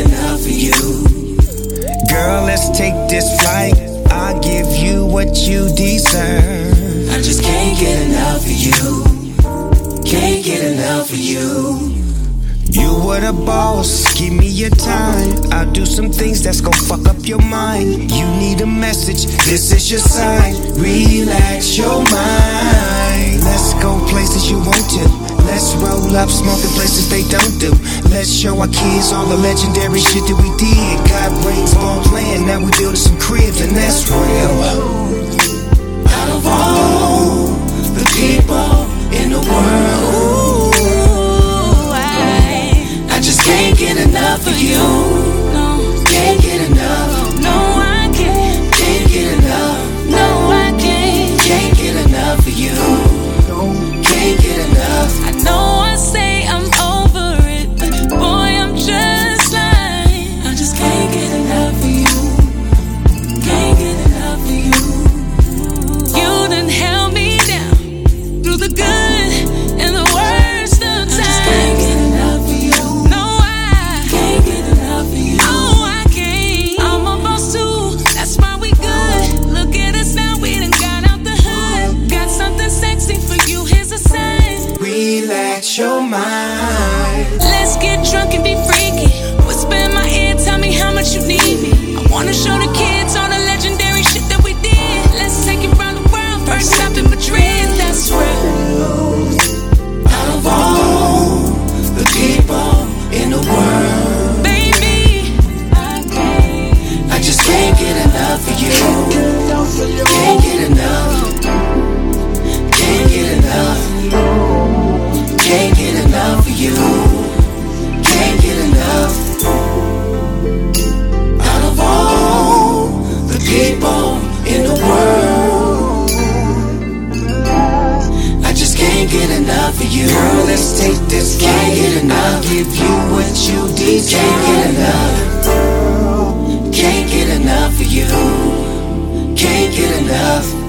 enough of you. Girl, let's take this flight. I'll give you what you deserve. I just can't get enough of you. Can't get enough of you. You were the boss, give me your time. I'll do some things that's gon' fuck up your mind. You need a message, this is your sign. Relax your mind. Let's go places you want to. Let's roll up, smoking places they don't do. Let's show our kids all the legendary shit that we did. Got brains, ball playing, now we building some cribs, and that's real. Out of all the people in the world, I just can't get enough of you. Can't get enough. No, I can't. Can't get enough. No, I can't. Can't get enough of you. Can't get enough. I know I say I'm over it, but boy, I'm just lying. I just can't get enough of you. Can't get enough of you. You done held me down through the good and the worst of times. I just can't get enough of you. No, I Can't get enough of you. oh, I can't. I'm a boss too, that's why we good. Look at us now, we done got out the hood. Got something sexy for you, here's a sign. Relax your mind. Let's get drunk and be freaky. Whisper in my ear, tell me how much you need me. I wanna show the kids all the legendary shit that we did. Let's take it round the world, first stop in Madrid, that's real. Out of all the people in the world, Baby, I just can't get enough of you. Can't get enough. Can't get enough. Can't get enough of you. Can't get enough. Out of all the people in the world, I just can't get enough of you. Girl, let's take this flight. Can't get enough. I'll give you what you deserve. Can't get enough. Can't get enough of you. Can't get enough.